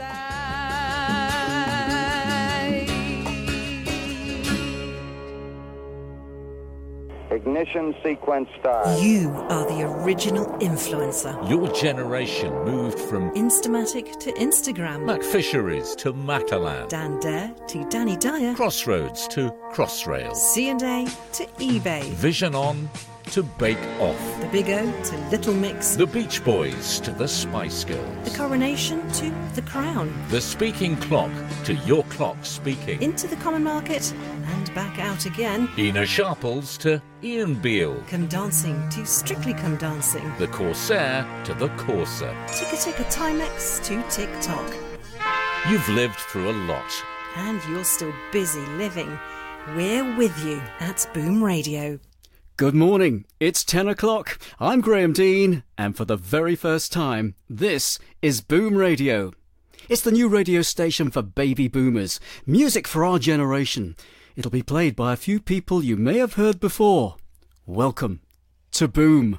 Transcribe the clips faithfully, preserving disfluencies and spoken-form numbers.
Ignition sequence start. You are the original influencer. Your generation moved from Instamatic to Instagram. McFisheries to Matalan. Dan Dare to Danny Dyer. Crossroads to Crossrail. C and A to eBay. Vision On to Bake Off. The Big O to Little Mix. The Beach Boys to the Spice Girls. The Coronation to The Crown. The Speaking Clock to Your Clock Speaking. Into the Common Market and back out again. Ina Sharples to Ian Beale. Come Dancing to Strictly Come Dancing. The Corsair to the Corsa. Ticka Ticka Timex to TikTok. You've lived through a lot. And you're still busy living. We're with you at Boom Radio. Good morning, it's ten o'clock. I'm Graham Dean, and for the very first time, this is Boom Radio. It's the new radio station for baby boomers, music for our generation. It'll be played by a few people you may have heard before. Welcome to Boom.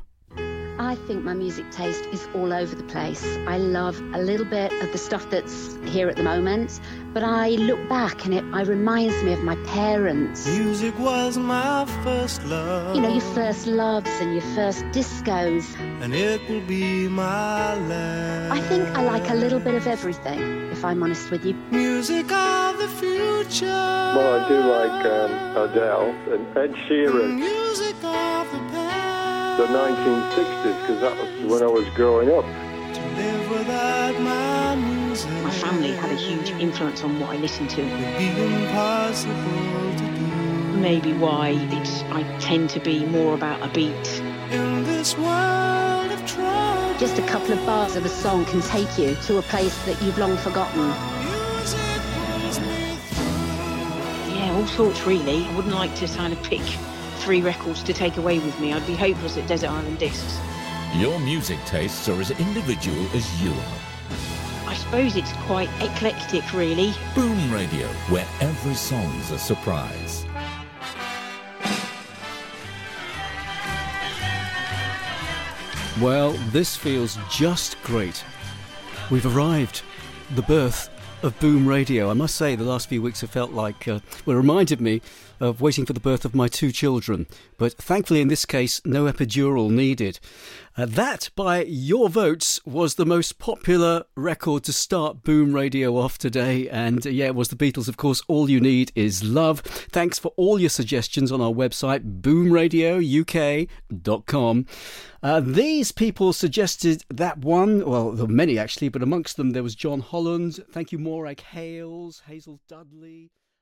I think my music taste is all over the place. I love a little bit of the stuff that's here at the moment, but I look back and it, it reminds me of my parents. Music was my first love. You know, your first loves and your first discos. And it will be my last. I think I like a little bit of everything, if I'm honest with you. Music of the future. Well, I do like um, Adele and Ed Sheeran. Music of the past. The nineteen sixties, because that was when I was growing up. To live without my music. My family had a huge influence on what I listened to. Would be impossible to do. Maybe why it's I tend to be more about a beat. In this world of trouble. Just a couple of bars of a song can take you to a place that you've long forgotten. Music pulls me through. Yeah, all sorts really. I wouldn't like to kind of pick three records to take away with me. I'd be hopeless at Desert Island Discs. Your music tastes are as individual as you are. I suppose it's quite eclectic, really. Boom Radio, where every song's a surprise. Well, this feels just great. We've arrived. The birth of Boom Radio. I must say, the last few weeks have felt like, uh, well, reminded me of waiting for the birth of my two children. But thankfully, in this case, no epidural needed. Uh, that, by your votes, was the most popular record to start Boom Radio off today. And uh, yeah, it was the Beatles, of course. All You Need Is Love. Thanks for all your suggestions on our website, boom radio u k dot com. Uh, these people suggested that one, well, there were many actually, but amongst them there was John Holland. Thank you, Morag Hales, Hazel Dudley.